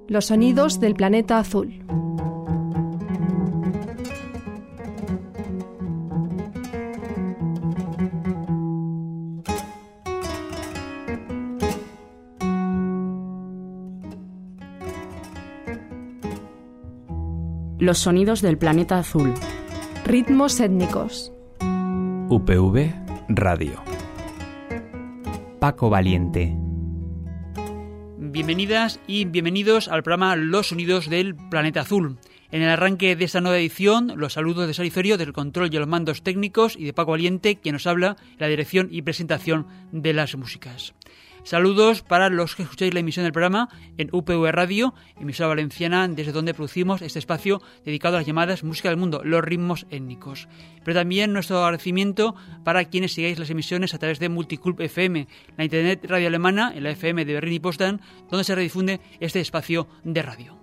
Los sonidos del planeta azul. Los sonidos del planeta azul. Ritmos étnicos. UPV Radio. Paco Valiente. Bienvenidas y bienvenidos al programa Los Sonidos del Planeta Azul. En el arranque de esta nueva edición, los saludos de Sara Izorio del control y los mandos técnicos y de Paco Valiente, quien nos habla en la dirección y presentación de las músicas. Saludos para los que escucháis la emisión del programa en UPV Radio, emisora valenciana, desde donde producimos este espacio dedicado a las llamadas Música del Mundo, los ritmos étnicos. Pero también nuestro agradecimiento para quienes sigáis las emisiones a través de Multiclub FM, la internet radio alemana, en la FM de Berlín y Potsdam, donde se redifunde este espacio de radio.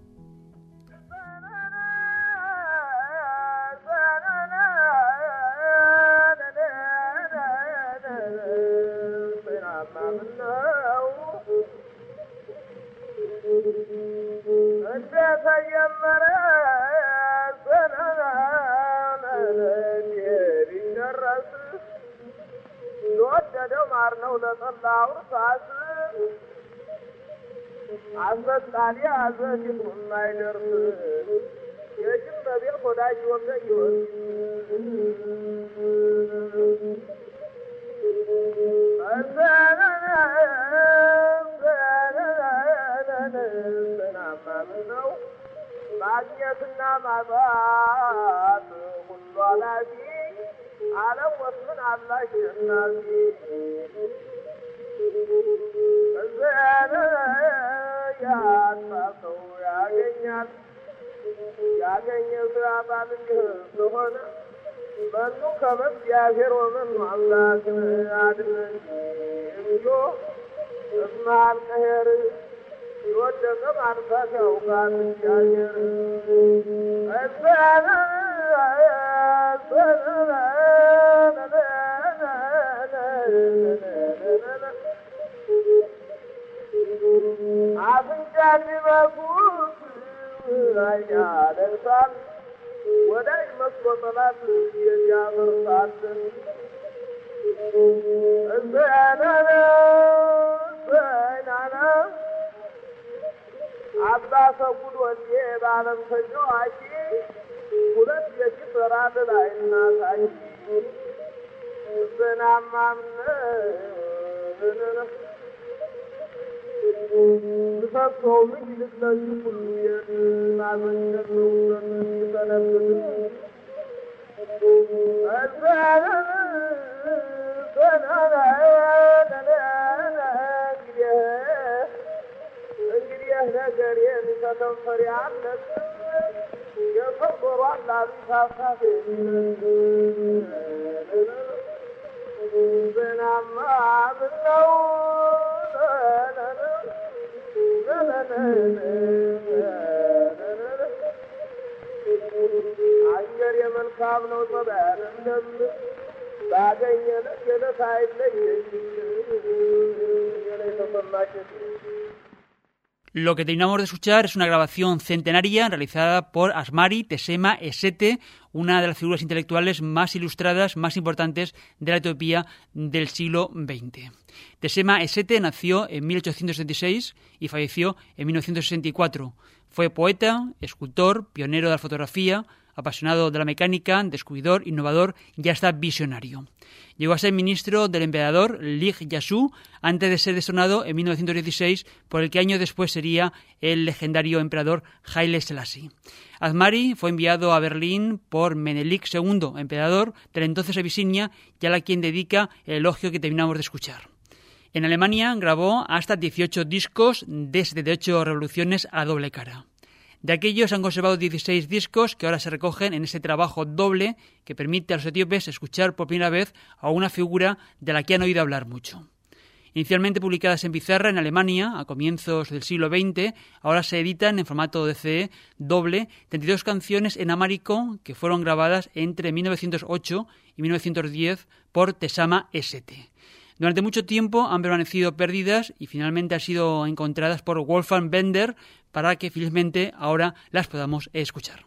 ማግኘትና ማጣት ሁሉ አላፊ ዓለም ወስን አላሽ እናፊ እዘነ ያጣሰው ያገኛል ያገኘ ስራ ባልንህ ስለሆነ መኑ ከመግዚአብሔር ወመኑ አምላክን አድነን እንጆ እስማል ቀሄር የወደቀ ማንሳት ያውቃል እግዚአብሔር አፍንጫ ቢበቁት ያደርሳል ወዳጅ መስሎ ጠላት ያመርሳል አባ ሰጉድ ወልዴ ባለም ተጫዋች ሁለት የፊት ራት ላይ እናሳይ ዝናማምነ ምሰሶው ምጅልት ለዚህ ሁሉ የማዘንጀት ነው ተነብት ነገር የሚተከፈሪ አለት የፈቆሩ አላቢ ታሳፊ ዝናማ ምነው አየር የመልካም ነው ጸባያን እንደምን ባገኘነ ገለት አይለየኝ የላይ ተሰማችን። Lo que terminamos de escuchar es una grabación centenaria realizada por Asmari Tesema Esete, una de las figuras intelectuales más ilustradas, más importantes de la Etiopía del siglo XX. Tesema Esete nació en 1876 y falleció en 1964. Fue poeta, escultor, pionero de la fotografía, apasionado de la mecánica, descubridor, innovador y hasta visionario. Llegó a ser ministro del emperador Lig Yasu antes de ser destronado en 1916 por el que años después sería el legendario emperador Haile Selassie. Asmari fue enviado a Berlín por Menelik II, emperador de la entonces Abisinia, y a la quien dedica el elogio que terminamos de escuchar. En Alemania grabó hasta 18 discos de 78 revoluciones a doble cara. De aquellos han conservado 16 discos que ahora se recogen en ese trabajo doble que permite a los etíopes escuchar por primera vez a una figura de la que han oído hablar mucho. Inicialmente publicadas en pizarra en Alemania a comienzos del siglo XX, ahora se editan en formato de CD doble 32 canciones en amárico que fueron grabadas entre 1908 y 1910 por Tesema Esete. Durante mucho tiempo han permanecido perdidas y finalmente han sido encontradas por Wolfgang Bender para que felizmente ahora las podamos escuchar.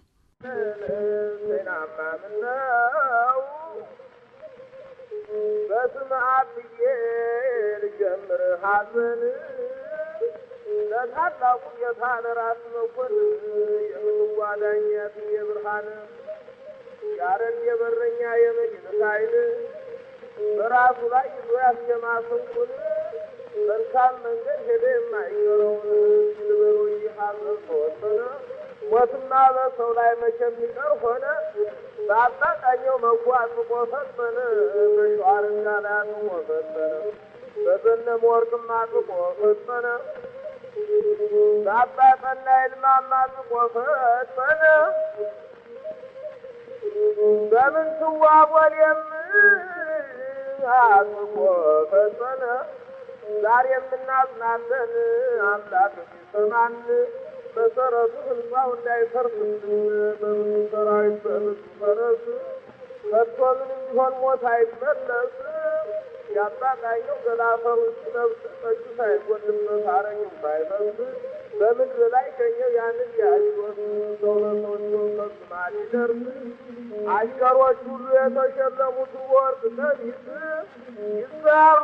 በራሱ ላይ ይዞ ያስጀማሰንኩን መልካም መንገድ ሄደ የማይቀረውን ሲልበሩ ይሃዘር ተወሰነ ሞትና በሰው ላይ መቼም ይቀር ሆነ በአጣቃኘው መጓዝ ቆፈጠነ በሸዋርና ላይ አጥቆ ፈጠነ በዘነም ወርቅም አጥቆ ፈጠነ በአጣቀና ይልማም አጥቆ ፈጠነ በምን ትዋወል አጥቆ ፈጠነ ዛሬ የምናዝናለን አምላክ ሲሰማን መሰረቱ ህንፃው እንዳይፈርስ በብዙ ሰራዊት በብዙ ፈረስ ከቶ ምንም ቢሆን ሞት አይመለስ ያጣቃየው ገላፈሩ ሲለብስ ጠጁ ሳይጎድበት አረቂው ሳይፈስ በምድር ላይ ገኘው ያንን ያህሎት ሰው ለሰዎቹ ከስማ ሊደርስ አሽከሮች ሁሉ የተሸለሙት ወርቅ ነቢስ ይዛሩ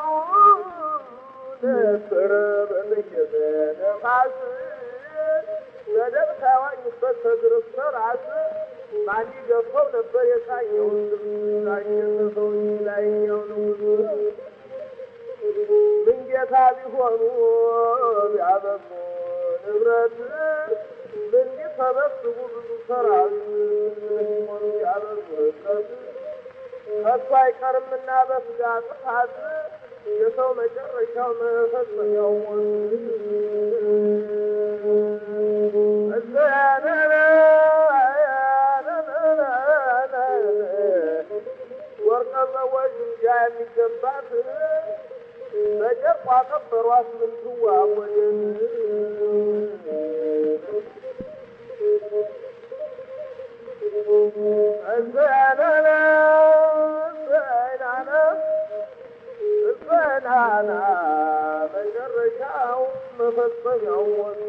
ነበረ በመየዘ ነፋስ በደም ሳይዋኙበት ተግርፍ ተራስ ማን ገፈው ነበር የሳየውን ሳየሰው ላይኛው ንጉሥ ምን ጌታ ቢሆኑ ቢያበቁ ንብረት ምን ቢሰበስቡ ብዙ ሰራዊት ሆኑ ቢያበቁ ንብረት ከሱ አይቀርምና በስጋ ጥፋት የሰው መጨረሻው መፈጸሚያው ሞት ወርቀ ዘወጅ እንጃ የሚገባት በጨርቋ ቀበሯት ምን ትዋወድን በናና መጨረሻው መፈጸሚያው ሞት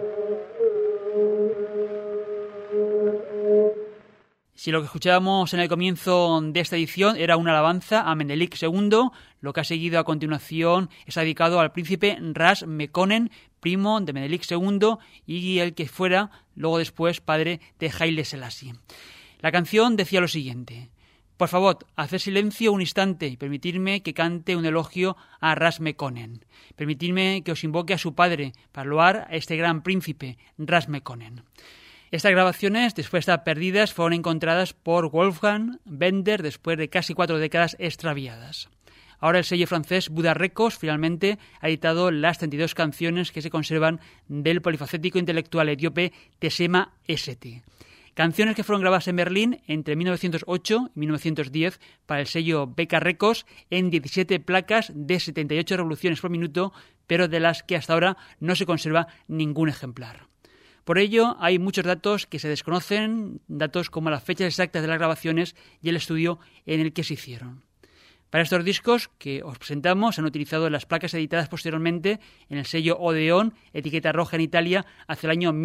Si lo que escuchábamos en el comienzo de esta edición era una alabanza a Menelik II, lo que ha seguido a continuación está dedicado al príncipe Ras Mekonnen, primo de Menelik II y el que fuera luego después padre de Haile Selassie. La canción decía lo siguiente: por favor, haced silencio un instante y permitidme que cante un elogio a Ras Mekonnen. Permitidme que os invoque a su padre para loar a este gran príncipe, Ras Mekonnen. Estas grabaciones, después de estar perdidas, fueron encontradas por Wolfgang Bender después de casi 4 décadas extraviadas. Ahora el sello francés Buddha Records finalmente ha editado las 32 canciones que se conservan del polifacético intelectual etíope Tessema St. Canciones que fueron grabadas en Berlín entre 1908 y 1910 para el sello Becca Records en 17 placas de 78 revoluciones por minuto, pero de las que hasta ahora no se conserva ningún ejemplar. Por ello, hay muchos datos que se desconocen, datos como las fechas exactas de las grabaciones y el estudio en el que se hicieron. Para estos discos que os presentamos, se han utilizado las placas editadas posteriormente en el sello Odeon, etiqueta roja en Italia, hacia el año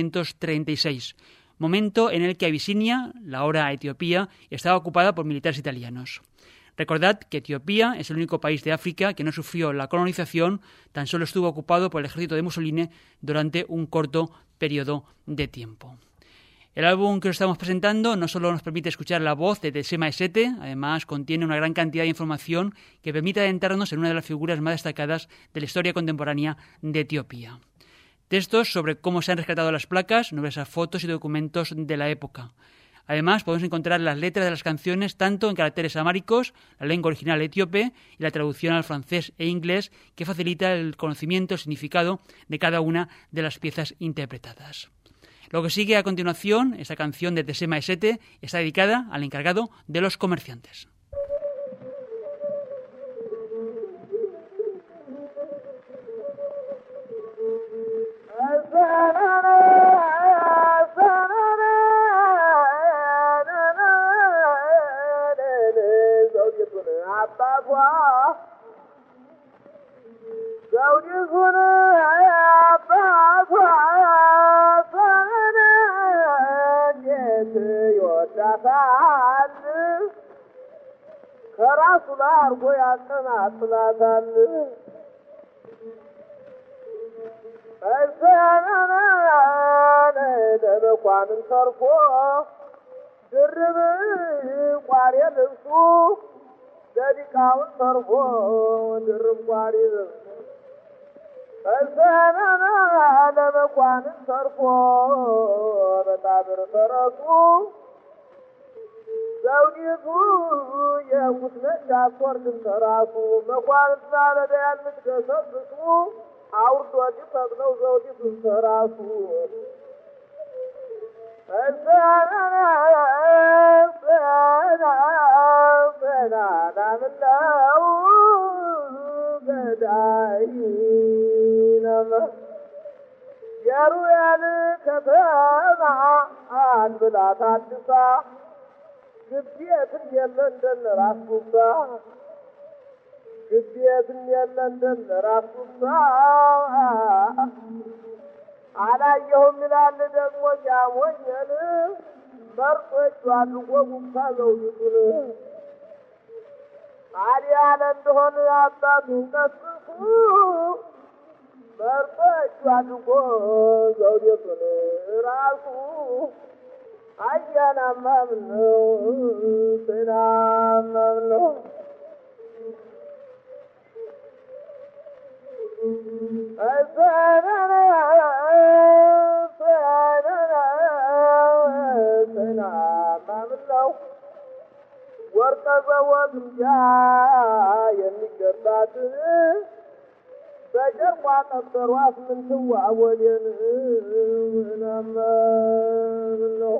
1936, momento en el que Abisinia, la ahora Etiopía, estaba ocupada por militares italianos. Recordad que Etiopía es el único país de África que no sufrió la colonización, tan solo estuvo ocupado por el ejército de Mussolini durante un corto periodo de tiempo. El álbum que os estamos presentando no solo nos permite escuchar la voz de Tessema St, además contiene una gran cantidad de información que permite adentrarnos en una de las figuras más destacadas de la historia contemporánea de Etiopía. Textos sobre cómo se han rescatado las placas, numerosas fotos y documentos de la época. Además, podemos encontrar las letras de las canciones tanto en caracteres amáricos, la lengua original etíope, y la traducción al francés e inglés, que facilita el conocimiento, el significado de cada una de las piezas interpretadas. Lo que sigue a continuación, esta canción de Tessema St, está dedicada al encargado de los comerciantes. ዘውዲቱን አባቷ እንዴት ይወዳታል ከራሱ ላይ አርጎ ያቀናጥላታል ለመኳንን ተርፎ ድርብ ቋሬ ልብሱ ለዲቃውን ተርፎ ድርብ ቋሬ ልብሱ ለመኳንን ተርፎ በጣብር ፈረሱ ዘውዲቱ የሙስነች አትወርድም ተራሱ መኳንንት ባለዳያን ምትገሰብሱ አውርዶ ዲፈቅነው ዘውዲቱን ተራሱ ናምለው ገዳይ የሩያል ከተማ አንብላ ታድሳ ግቤትን የለ እንደነ ራስ ጉባ ግቤትን የለ እንደነ ራስ ጉባ አላየሁም ይላል ደግሞ ያሞኘን መርጦ እጁ አድርጎ ጉባ ዘውዲቱን አሊያለ እንደሆነ አባቱን ቀስፉ መርጦ እጁ አድርጎ ዘውዲቱን ራሱ አያናማም ነው ስናማም ነው ስናማም ነው ወርቀ ዘወት እንጃ የሚገባት በጨርቋ ቀበሯት ምንትዋ ወዴን ምናምን ነው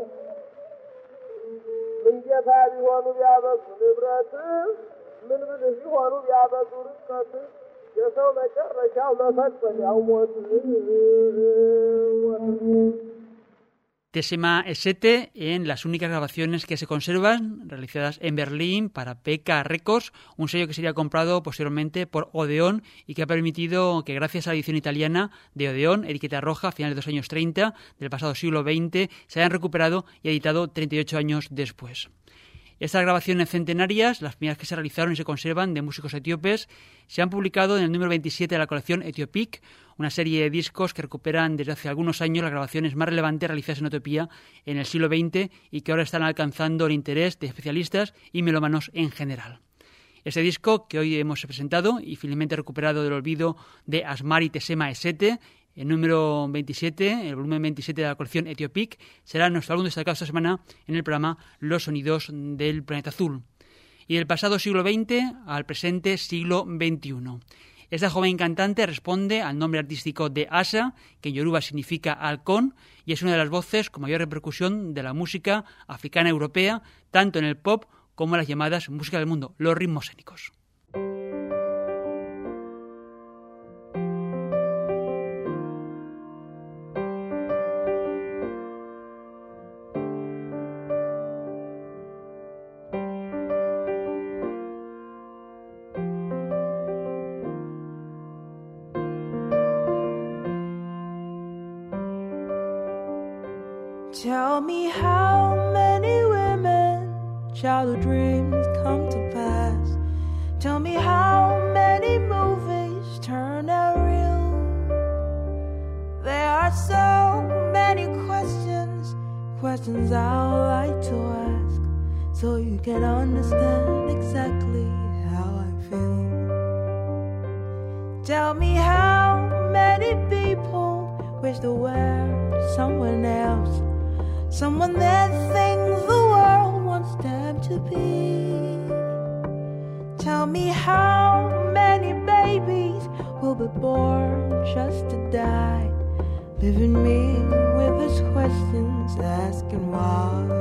ምንጌታ ቢሆኑ ቢያበዙ ንብረት ምን ብልህ ቢሆኑ ቢያበዙ ርቀት የሰው መጨረሻው መፈጸሚያው ሞት Tessema Esete en las únicas grabaciones que se conservan, realizadas en Berlín para Pekka Records, un sello que sería comprado posteriormente por Odeón y que ha permitido que gracias a la edición italiana de Odeón, etiqueta roja, a finales de los años 30 del pasado siglo XX, se hayan recuperado y editado 38 años después. Estas grabaciones centenarias, las primeras que se realizaron y se conservan de músicos etíopes, se han publicado en el número 27 de la colección Etiopic, una serie de discos que recuperan desde hace algunos años las grabaciones más relevantes realizadas en Etiopía en el siglo XX y que ahora están alcanzando el interés de especialistas y melómanos en general. Este disco que hoy hemos presentado y finalmente recuperado del olvido de Asmari Tessema Esete, el número 27, el volumen 27 de la colección Etiopic, será nuestro álbum destacado esta semana en el programa Los Sonidos del Planeta Azul. Y del pasado siglo XX al presente siglo XXI. Esta joven cantante responde al nombre artístico de Asa, que en yoruba significa halcón, y es una de las voces con mayor repercusión de la música africana europea, tanto en el pop como en las llamadas música del mundo, los ritmos étnicos. Tell me how many women childhood dreams come to pass. Tell me how many movies turn out real. There are so many questions, questions I'd like to ask, so you can understand exactly how I feel. Tell me how many people wish they were someone else, someone that thinks the world wants them to be. Tell me how many babies will be born just to die, leaving me with these questions, asking why.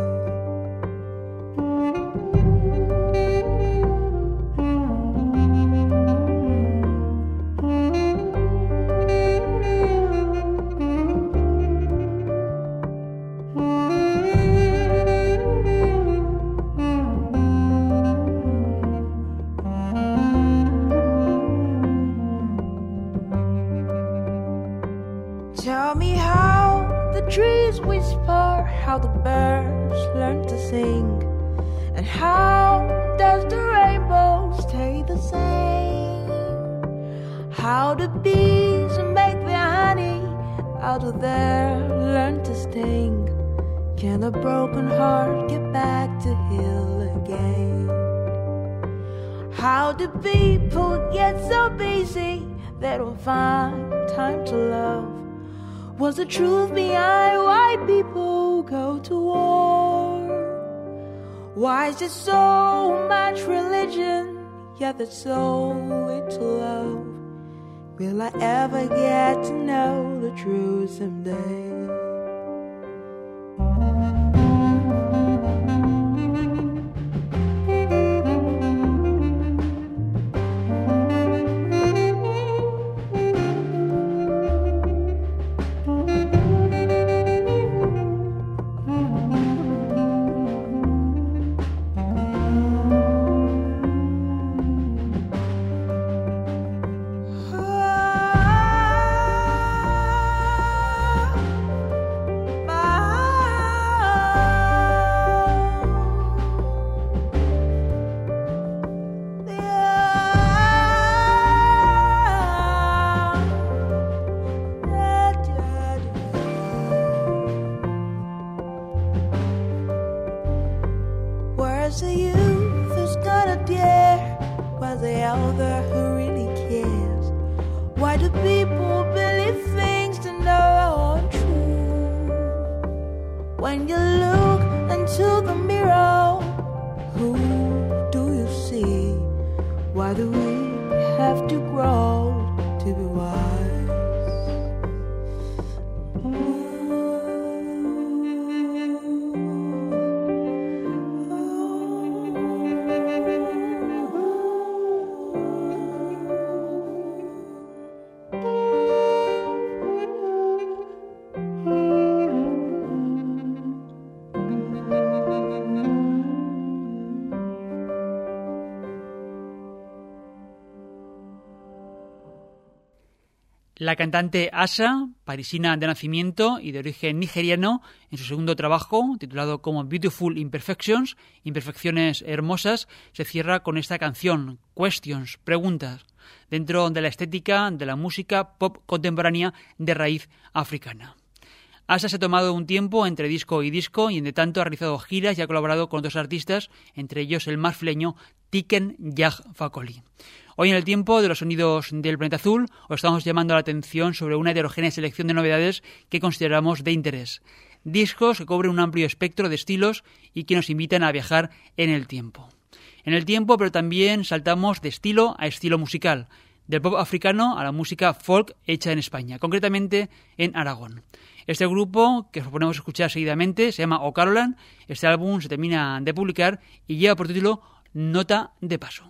whisper how the birds learn to sing? And how does the rainbow stay the same? How do bees make their honey? How do they learn to sting? Can a broken heart get back to heal again? How do people get so busy they don't find time to love? What's the truth behind why people go to war? Why is there so much religion, yet there's so little love? Will I ever get to know the truth someday? Where's the youth who's gonna dare? Where's the elder who really cares? Why do people believe things that aren't true? When you look into the mirror, who do you see? Why do we have to grow to be wise? La cantante Asa, parisina de nacimiento y de origen nigeriano, en su segundo trabajo, titulado como Beautiful Imperfections, Imperfecciones Hermosas, se cierra con esta canción, Questions, Preguntas, dentro de la estética de la música pop contemporánea de raíz africana. Asa se ha tomado un tiempo entre disco y disco y, entre tanto, ha realizado giras y ha colaborado con otros artistas, entre ellos el marfileño Tiken Jah Fakoly. Hoy, en el tiempo de los sonidos del planeta azul, os estamos llamando la atención sobre una heterogénea selección de novedades que consideramos de interés. Discos que cubren un amplio espectro de estilos y que nos invitan a viajar en el tiempo. En el tiempo, pero también saltamos de estilo a estilo musical, del pop africano a la música folk hecha en España, concretamente en Aragón. Este grupo, que os proponemos escuchar seguidamente, se llama O'Carolan. Este álbum se termina de publicar y lleva por título Nota de Paso.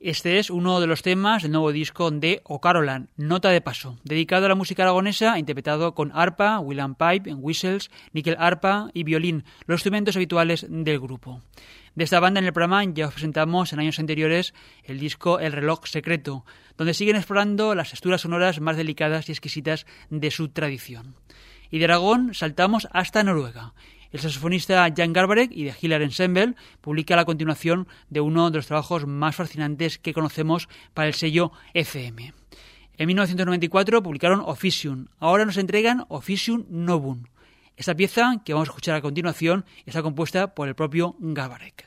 Este es uno de los temas del nuevo disco de O'Carolan, Nota de Paso, dedicado a la música aragonesa, interpretado con arpa, William Pipe, whistles, níquel arpa y violín, los instrumentos habituales del grupo. De esta banda en el programa ya os presentamos en años anteriores el disco El reloj secreto, donde siguen explorando las texturas sonoras más delicadas y exquisitas de su tradición. Y de Aragón saltamos hasta Noruega. El saxofonista Jan Garbarek y The Hiller Ensemble publica la continuación de uno de los trabajos más fascinantes que conocemos para el sello ECM. En 1994 publicaron Officium, ahora nos entregan Officium Novum. Esta pieza que vamos a escuchar a continuación está compuesta por el propio Garbarek.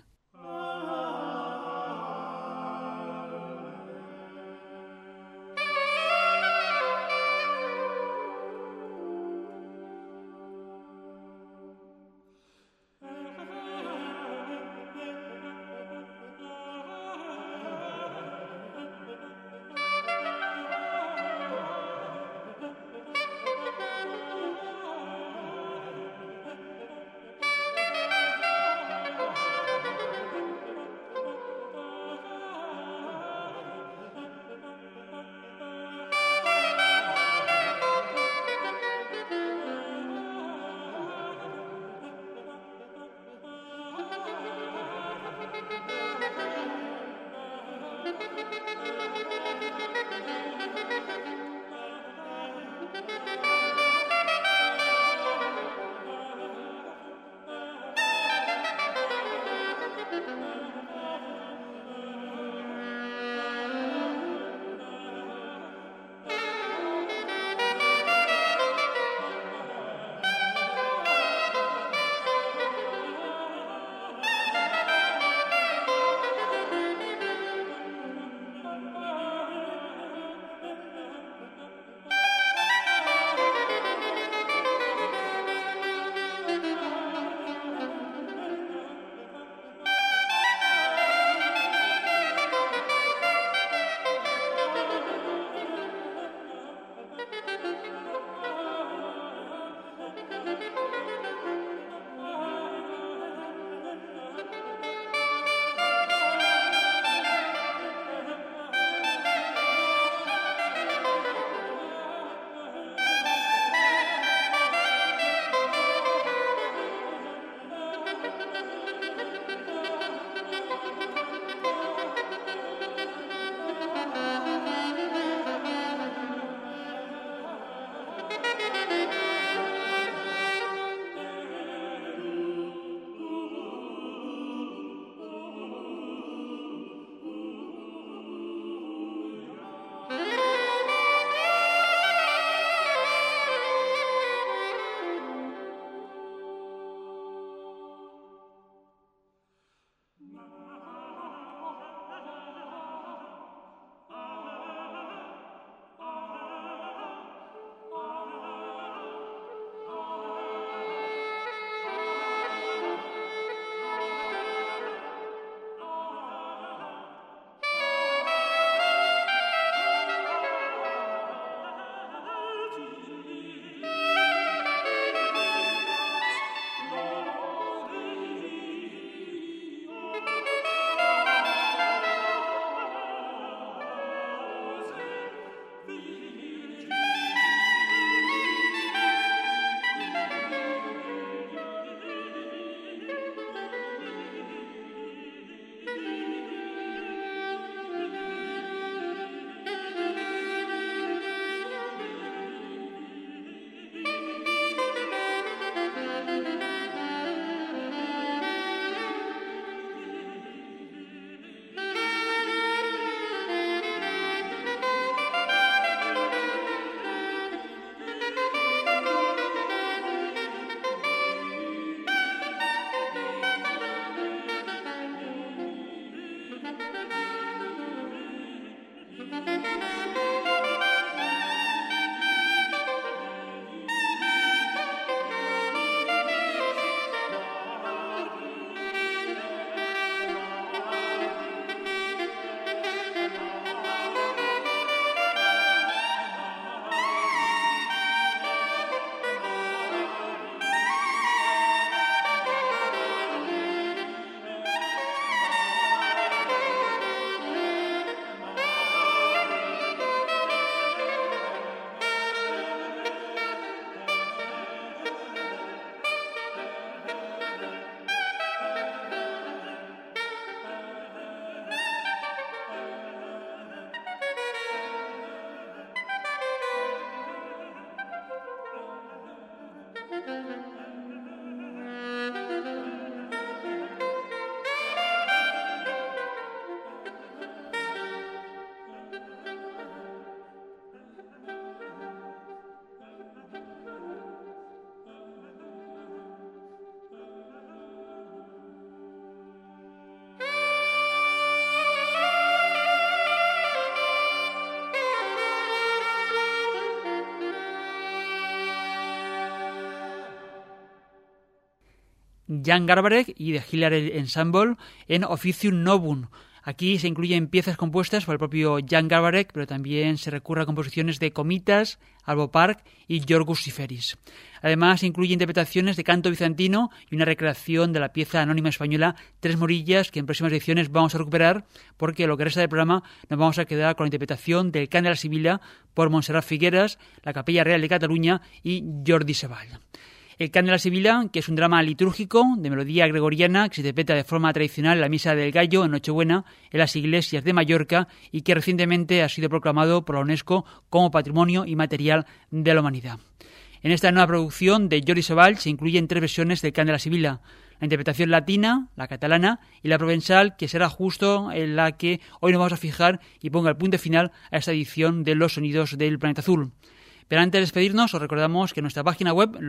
Jan Garbarek y The Hilary Ensemble en Officium Novum. Aquí se incluyen piezas compuestas por el propio Jan Garbarek, pero también se recurre a composiciones de Comitas, Albo Park y Yorgos Siferis. Además, se incluye interpretaciones de canto bizantino y una recreación de la pieza anónima española Tres Morillas, que en próximas ediciones vamos a recuperar, porque lo que resta del programa nos vamos a quedar con la interpretación del Cant de la Sibila por Montserrat Figueras, la Capella Real de Cataluña y Jordi Savall. El Cant de la Sibila, que es un drama litúrgico de melodía gregoriana que se interpreta de forma tradicional en la Misa del Gallo en Nochebuena en las iglesias de Mallorca y que recientemente ha sido proclamado por la UNESCO como Patrimonio Inmaterial de la Humanidad. En esta nueva producción de Jordi Savall se incluyen 3 versiones del Cant de la Sibila: la interpretación latina, la catalana y la provenzal, que será justo en la que hoy nos vamos a fijar y ponga el punto final a esta edición de Los Sonidos del Planeta Azul. Pero antes de despedirnos, os recordamos que en nuestra página web,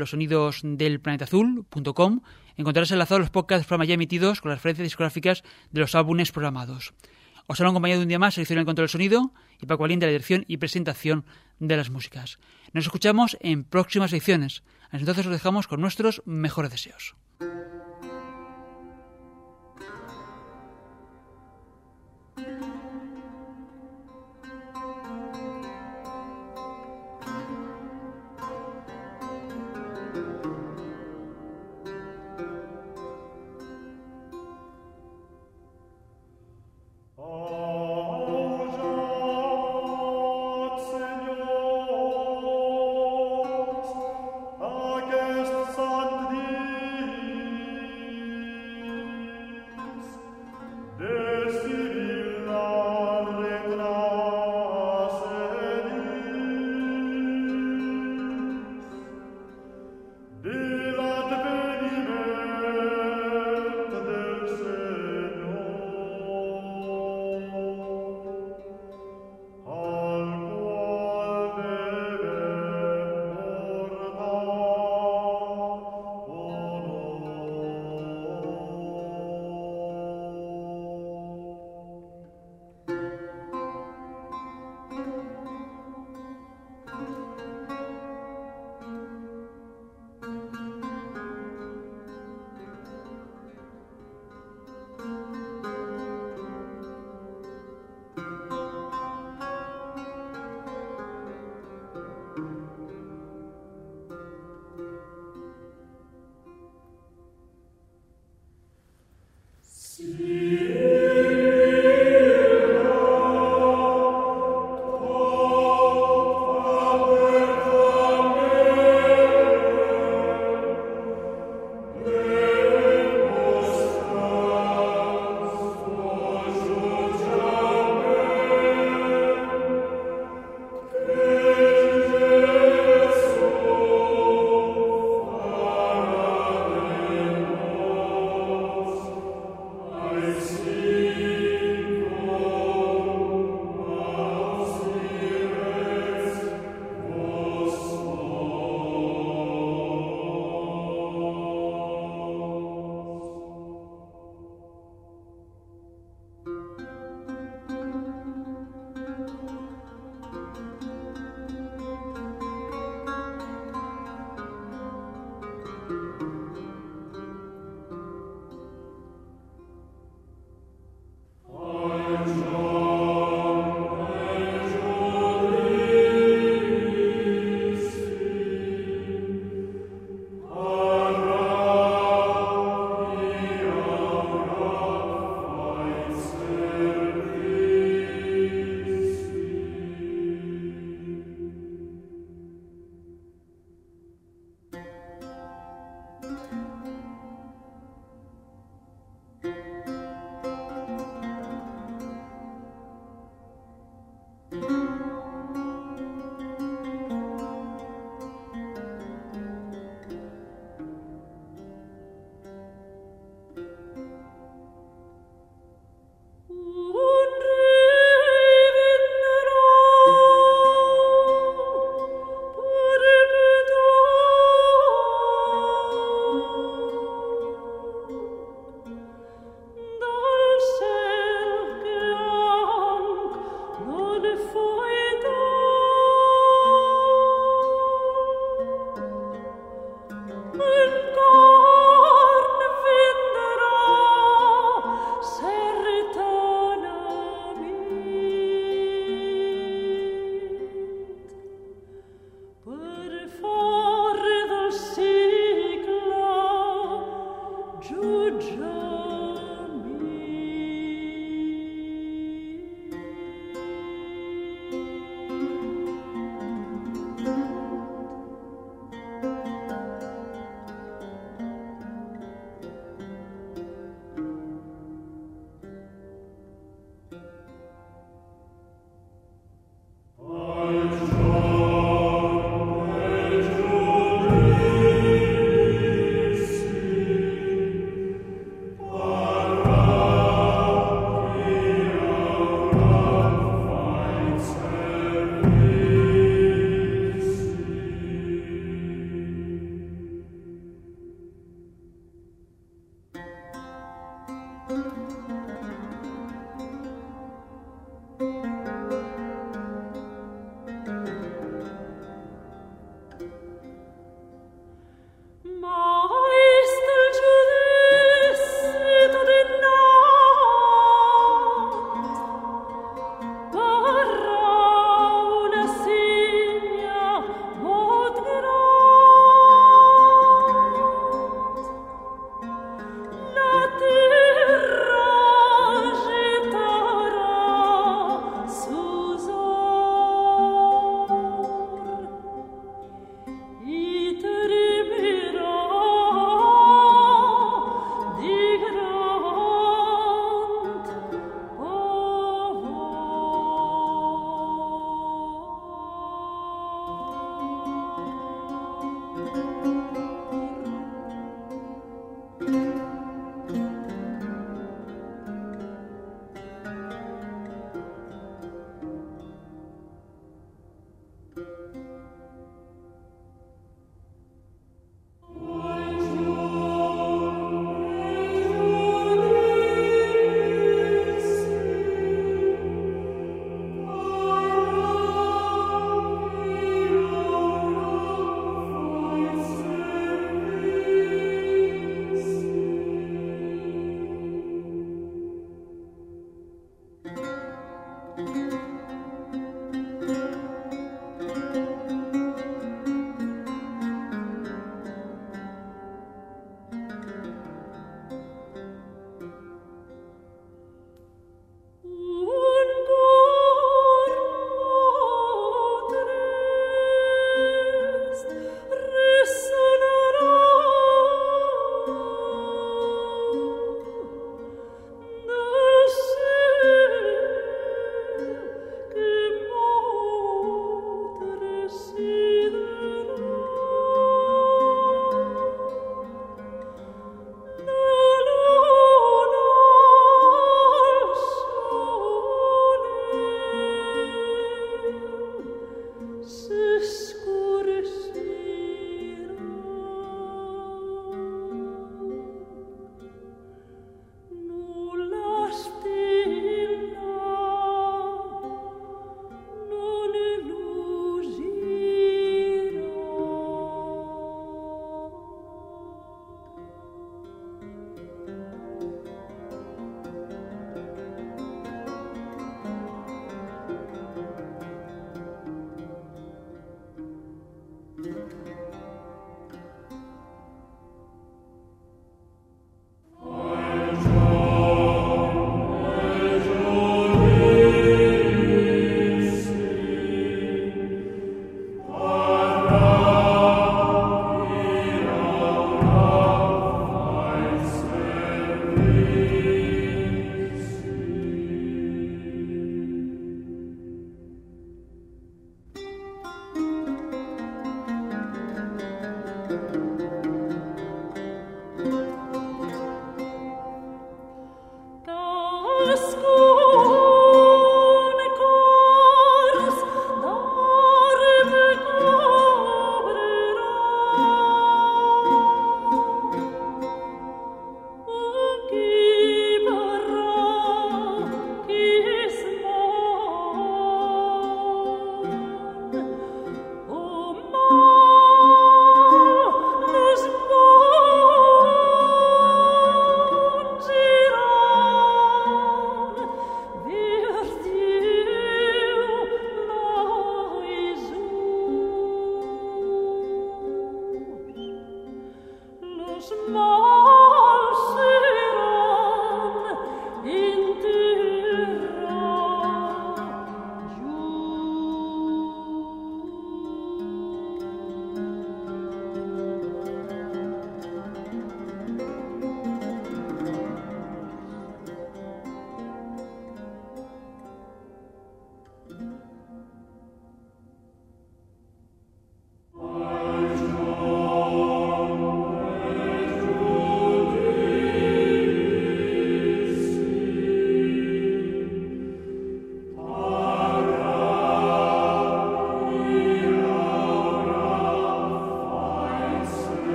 losonidosdelplanetazul.com, encontrarás enlazados los podcasts de programas ya emitidos con las referencias discográficas de los álbumes programados. Os han acompañado un día más selección y el control del sonido y Paco Alín de la dirección y presentación de las músicas. Nos escuchamos en próximas ediciones. Hasta entonces os dejamos con nuestros mejores deseos. Aquest sant dia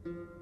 Adiós.